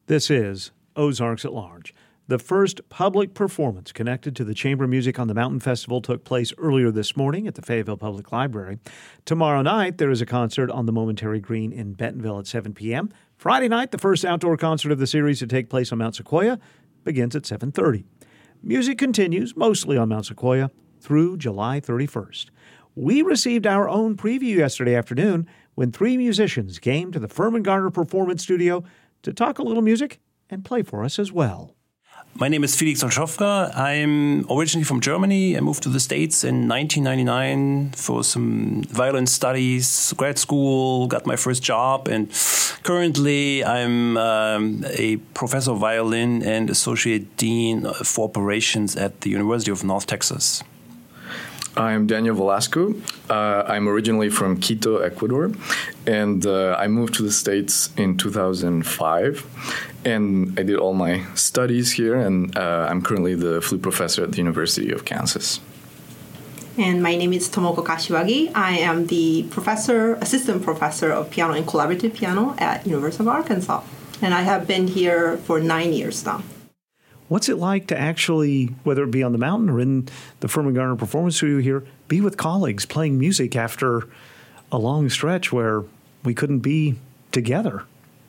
This is Ozarks at Large. The first public performance connected to the Chamber Music on the Mountain Festival took place earlier this morning at the Fayetteville Public Library. Tomorrow night, there is a concert on the Momentary Green in Bentonville at 7 p.m. Friday night, the first outdoor concert of the series to take place on Mount Sequoia begins at 7:30. Music continues, mostly on Mount Sequoia, through July 31st. We received our own preview yesterday afternoon when three musicians came to the Furman Garner Performance Studio to talk a little music and play for us as well. My name is Felix Olschofka. I'm originally from Germany. I moved to the States in 1999 for some violin studies, grad school, got my first job, and currently I'm a professor of violin and associate dean for operations at the University of North Texas. I'm Daniel Velasco. I'm originally from Quito, Ecuador, and I moved to the States in 2005, and I did all my studies here, and I'm currently the flute professor at the University of Kansas. And my name is Tomoko Kashiwagi. I am the assistant professor of piano and collaborative piano at University of Arkansas, and I have been here for 9 years now. What's it like to actually, whether it be on the mountain or in the Furman Garner Performance Studio here, be with colleagues playing music after a long stretch where we couldn't be together?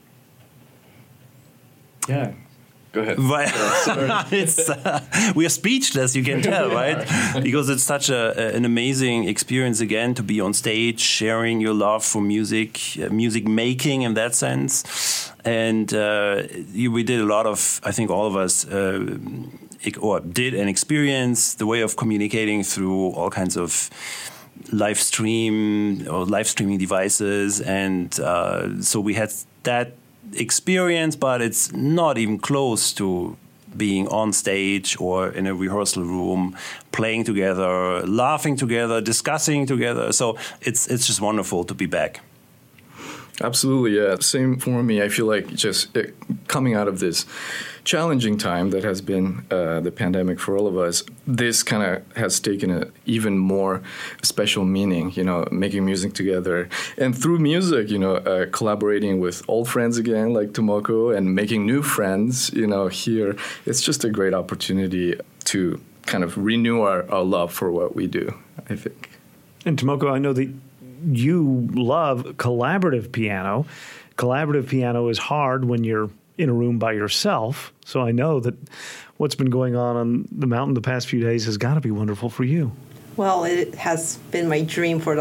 Yeah. Go ahead. We are speechless, you can tell, right? Because it's such an amazing experience again to be on stage, sharing your love for music, music making in that sense. And we did a lot of, I think all of us did and experienced the way of communicating through all kinds of live streaming devices. And so we had that experience, but it's not even close to being on stage or in a rehearsal room, playing together, laughing together, discussing together. So it's just wonderful to be back. Absolutely, yeah. Same for me. I feel like just coming out of this challenging time that has been the pandemic for all of us, this kind of has taken an even more special meaning, making music together. And through music, collaborating with old friends again, like Tomoko, and making new friends, here. It's just a great opportunity to kind of renew our love for what we do, I think. And Tomoko, I know that you love collaborative piano. Collaborative piano is hard when you're in a room by yourself. So I know that what's been going on the mountain the past few days has got to be wonderful for you. Well, it has been my dream for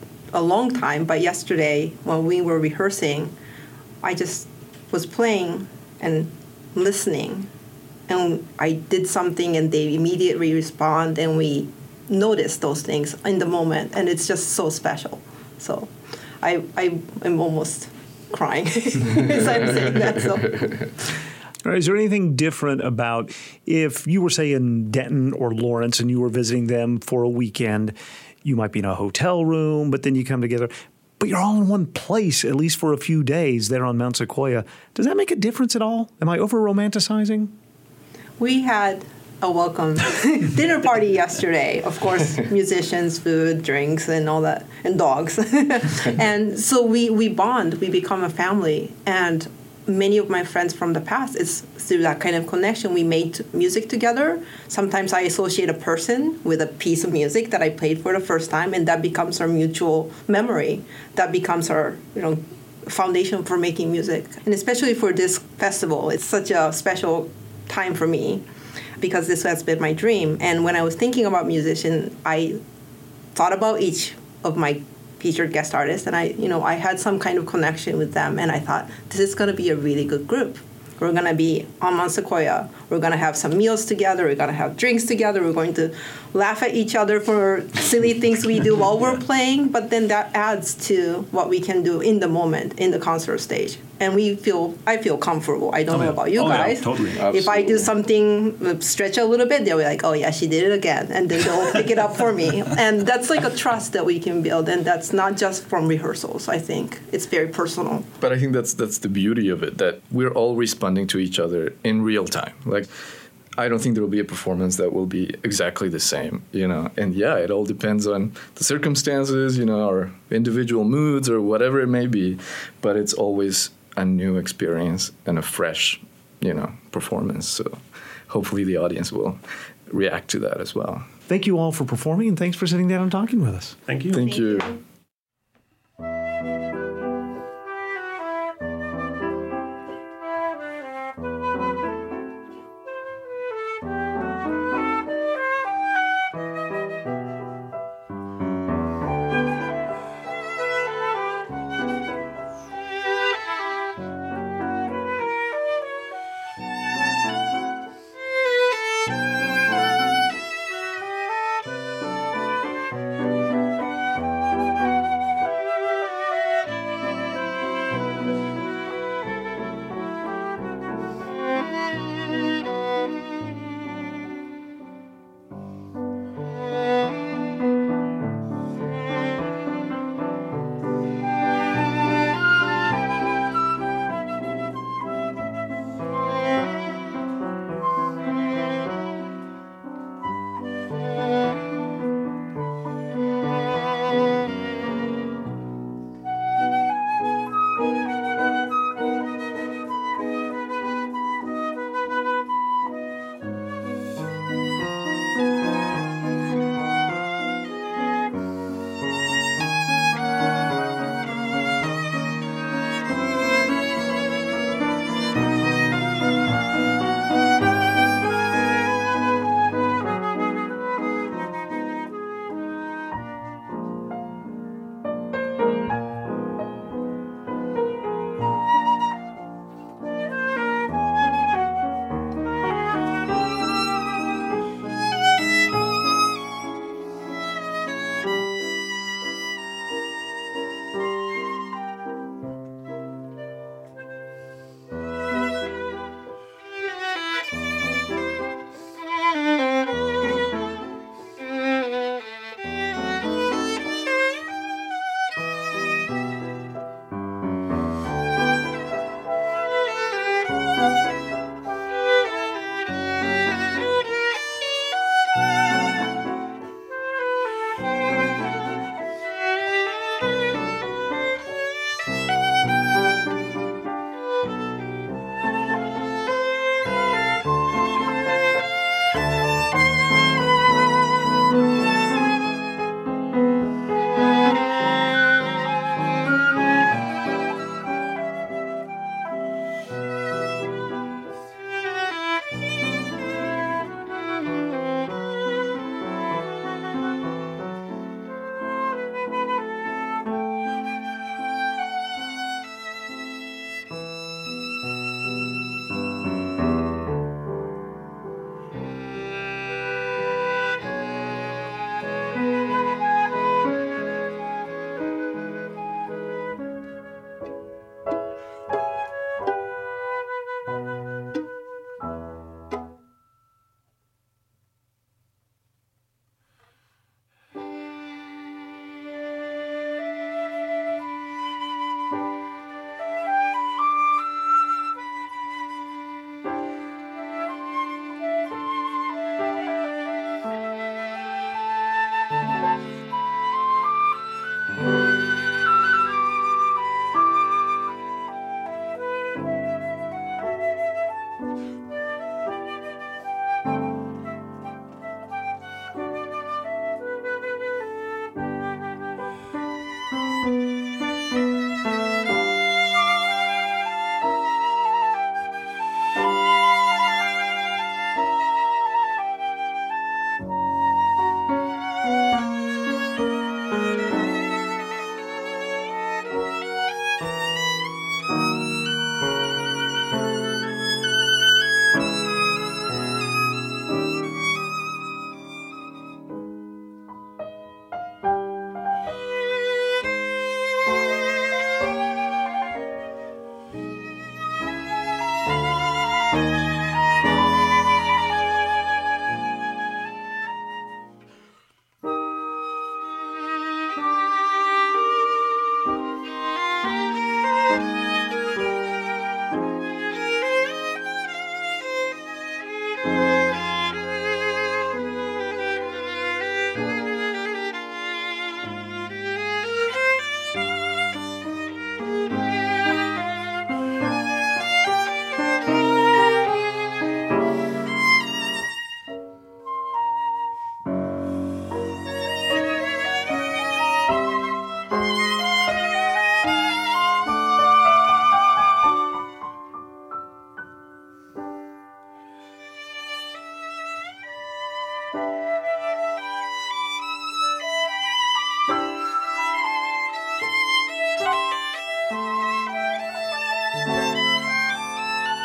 a long time. But yesterday, when we were rehearsing, I just was playing and listening. And I did something, and they immediately respond, and we notice those things in the moment, and it's just so special. So I am almost crying as I'm saying that. So. All right, is there anything different about if you were, say, in Denton or Lawrence and you were visiting them for a weekend, you might be in a hotel room, but then you come together, but you're all in one place, at least for a few days there on Mount Sequoia. Does that make a difference at all? Am I over-romanticizing? We had a welcome dinner party yesterday. Of course, musicians, food, drinks, and all that, and dogs. And so we bond, we become a family. And many of my friends from the past, it's through that kind of connection we made music together. Sometimes I associate a person with a piece of music that I played for the first time, and that becomes our mutual memory. That becomes our, foundation for making music. And especially for this festival, it's such a special time for me, because this has been my dream. And when I was thinking about musicians, I thought about each of my featured guest artists, and I had some kind of connection with them, and I thought, this is going to be a really good group. We're going to be on Mount Sequoia. We're going to have some meals together. We're going to have drinks together. We're going to laugh at each other for silly things we do while we're playing. But then that adds to what we can do in the moment, in the concert stage. And I feel comfortable. I don't know about you guys. Yeah, totally. If I do something, stretch a little bit, they'll be like, oh, yeah, she did it again. And then they'll pick it up for me. And that's like a trust that we can build. And that's not just from rehearsals, I think. It's very personal. But I think that's the beauty of it, that we're all responding to each other in real time. Like, I don't think there will be a performance that will be exactly the same, And it all depends on the circumstances, our individual moods or whatever it may be. But it's always a new experience and a fresh, performance. So hopefully the audience will react to that as well. Thank you all for performing, and thanks for sitting down and talking with us. Thank you. Thank you.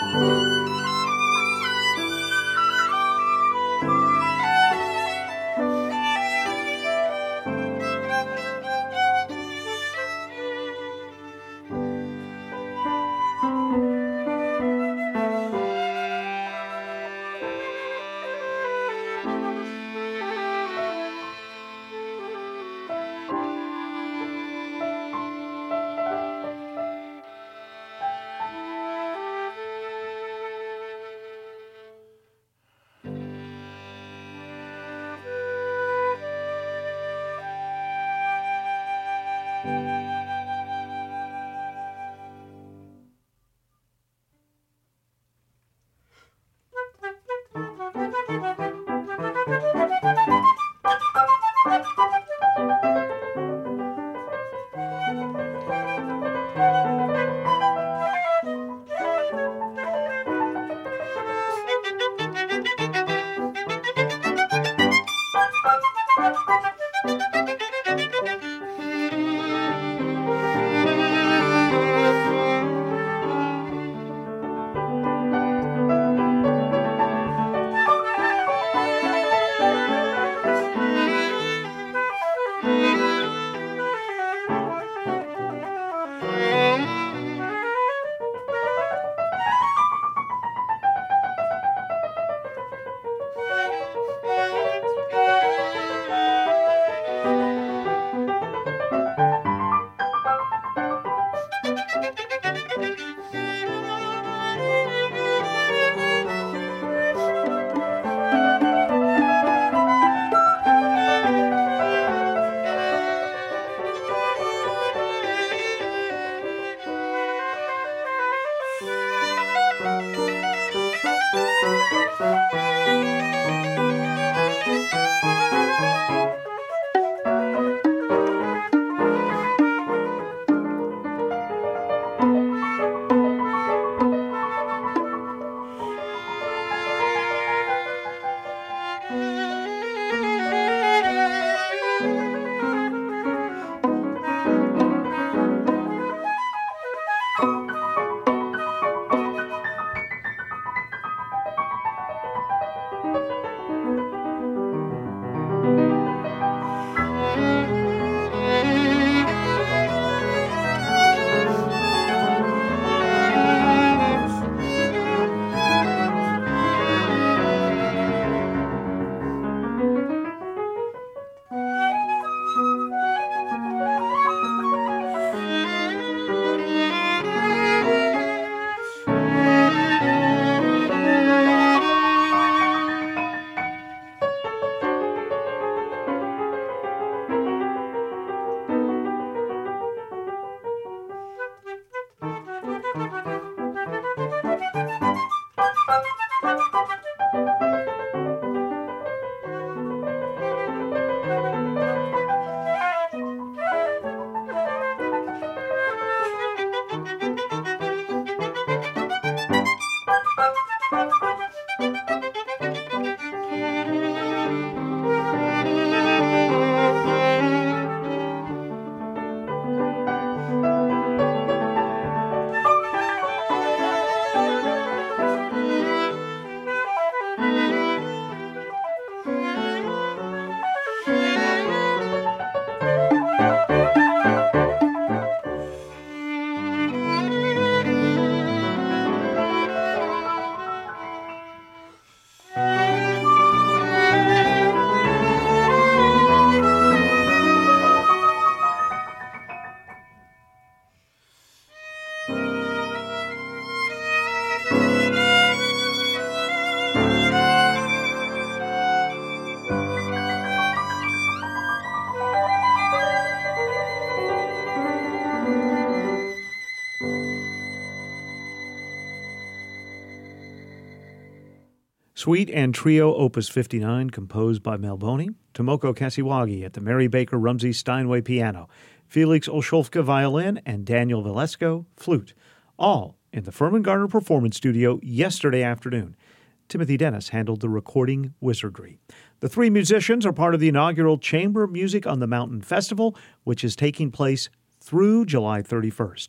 Suite and Trio Opus 59, composed by Mel Boney, Tomoko Kasiwagi at the Mary Baker Rumsey Steinway piano, Felix Olszówka violin, and Daniel Valesco flute, all in the Furman Gardner Performance Studio yesterday afternoon. Timothy Dennis handled the recording wizardry. The three musicians are part of the inaugural Chamber Music on the Mountain Festival, which is taking place through July 31st.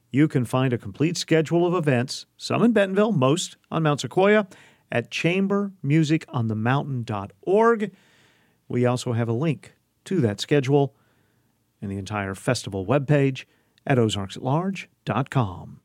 You can find a complete schedule of events, some in Bentonville, most on Mount Sequoia, at chambermusiconthemountain.org. We also have a link to that schedule and the entire festival webpage at ozarksatlarge.com.